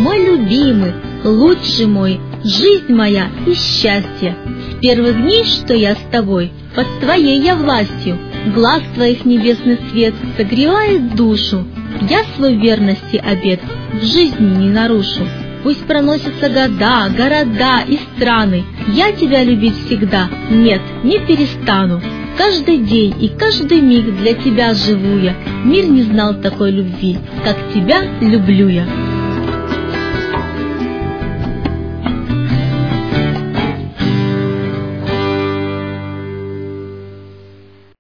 мой любимый, лучший мой, жизнь моя и счастье. С первых дней, что я с тобой, под твоей я властью, глаз твоих небесный свет согревает душу. Я свой верности обет в жизни не нарушу. Пусть проносятся года, города и страны, я тебя любить всегда, нет, не перестану. Каждый день и каждый миг для тебя живу я, мир не знал такой любви, как тебя люблю я.